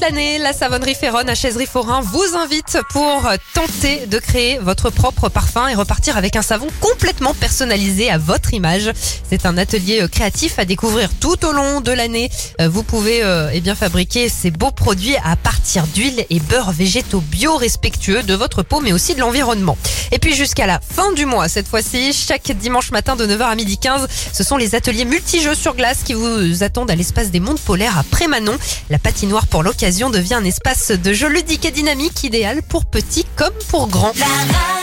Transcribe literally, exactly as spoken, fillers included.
l'année, la savonnerie Ferron à Chaiserie-Forain vous invite pour tenter de créer votre propre parfum et repartir avec un savon complètement personnalisé à votre image. C'est un atelier créatif à découvrir tout au long de l'année. Vous pouvez euh, eh bien fabriquer ces beaux produits à partir d'huile et beurre végétaux bio respectueux de votre peau mais aussi de l'environnement. Et puis jusqu'à la fin du mois cette fois-ci, chaque dimanche matin de neuf heures à midi quinze, ce sont les ateliers multijeux sur glace qui vous attendent à l'espace des Monts Polaires à Prémanon. La patinoire pour l'occasion devient un espace de jeu ludique et dynamique idéal pour petits comme pour grands.